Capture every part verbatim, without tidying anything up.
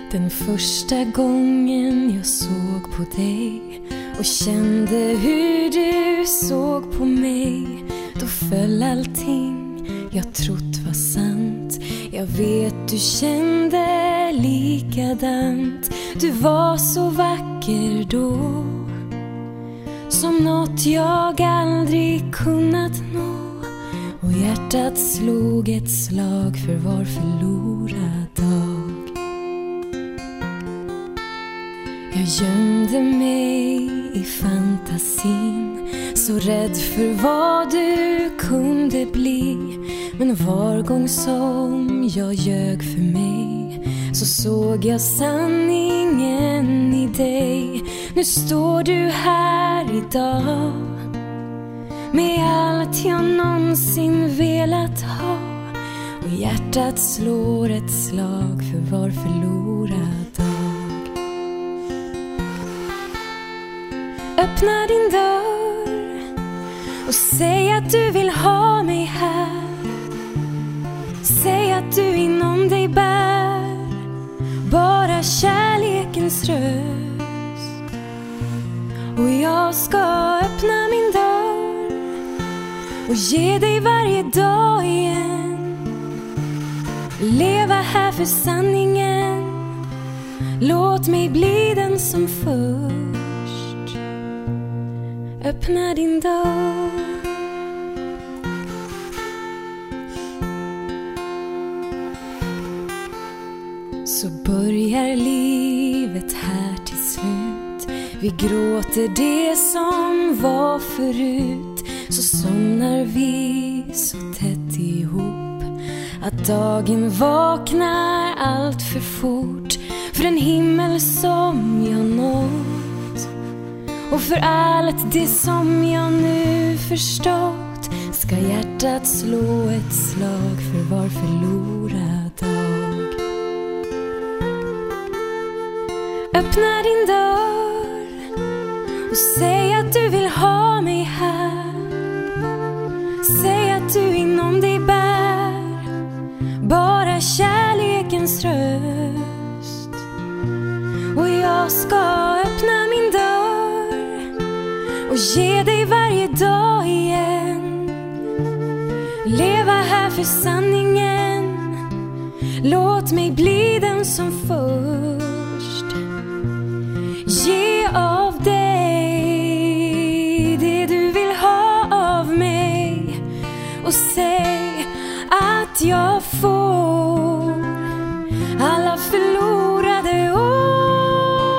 Den första gången jag såg på dig och kände hur du såg på mig, då föll allting jag trott var sant. Jag vet du kände likadant. Du var så vacker då, som något jag aldrig kunnat nå. Och hjärtat slog ett slag för var förlorad dag. Jag gömde mig i fantasin, så rädd för vad du kunde bli. Men var gång som jag ljög för mig, så såg jag sanningen i dig. Nu står du här idag, med allt jag någonsin velat ha. Och hjärtat slår ett slag för var förlorad dag. Öppna din dörr och säg att du vill ha mig här. Säg att du inom dig bär bara kärlekens röst. Och jag ska öppna min dörr och ge dig varje dag igen. Leva här för sanningen. Låt mig bli den som först öppna din dörr. Så börjar livet här till slut. Vi gråter det som var förut. Så somnar vi så tätt ihop att dagen vaknar allt för fort. För en himmel som jag nått, och för allt det som jag nu förstått, ska hjärtat slå ett slag för var förlorad dag. Öppna din dörr och säg att du vill ha mig här. Säg att du inom dig bär bara kärlekens röst. Och jag ska öppna min dörr och ge dig varje dag igen. Leva här för sanningen. Låt mig bli den som först ge av dig det du vill ha av mig. Och säg att jag får alla förlorade år.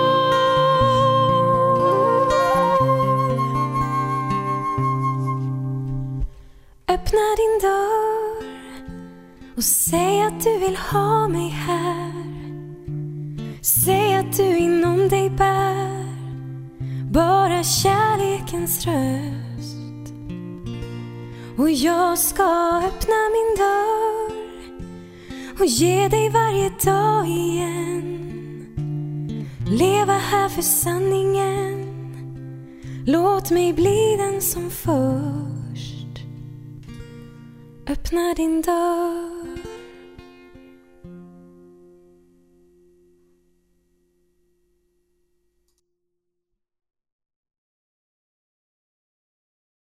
Öppna din dörr och säg att du vill ha mig här. Säg att du inom dig bär bara kärlekens röst. Och jag ska öppna min dörr och ge dig varje dag igen. Leva här för sanningen. Låt mig bli den som först öppna din dörr.